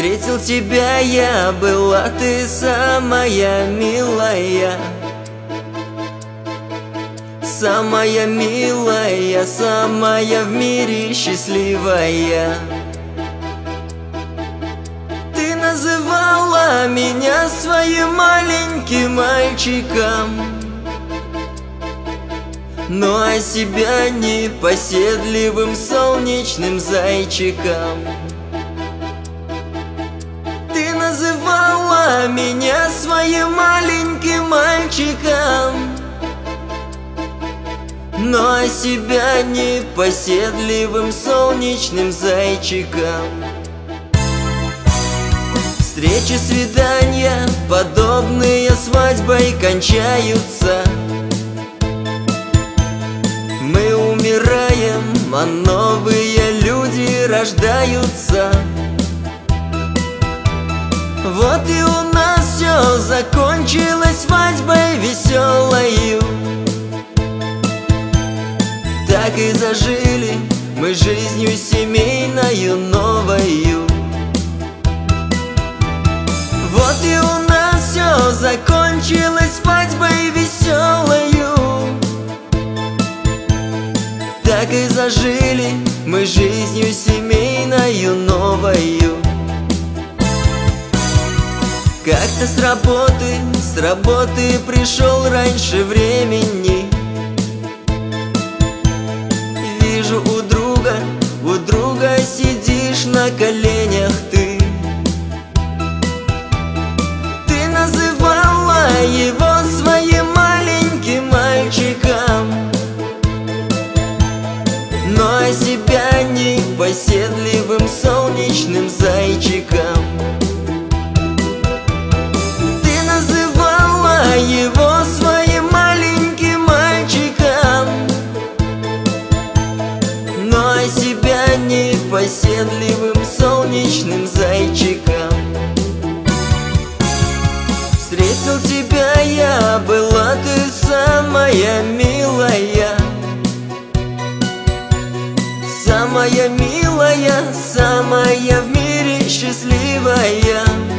Встретил тебя я, была ты самая милая. Самая милая, самая в мире счастливая. Ты называла меня своим маленьким мальчиком, но о себя непоседливым солнечным зайчиком. Ты называла меня своим маленьким мальчиком, но о себя непоседливым солнечным зайчиком. Встречи, свидания, подобные свадьбой, кончаются. Мы умираем, а новые люди рождаются. Вот и у нас все закончилось свадьбой веселою. Так и зажили мы жизнью семейною новою. Вот и у нас все закончилось свадьбой веселою. Так и зажили мы жизнью семейною новою. Как-то с работы пришел раньше времени. Вижу у друга сидишь на коленях ты. Ты называла его своим маленьким мальчиком, но о себя непоседливым солнечным зайчиком. Ты называла его своим маленьким мальчиком, но о себя непоседливым солнечным зайчиком. Встретил тебя я, была ты самая милая. Самая милая, самая в мире счастливая.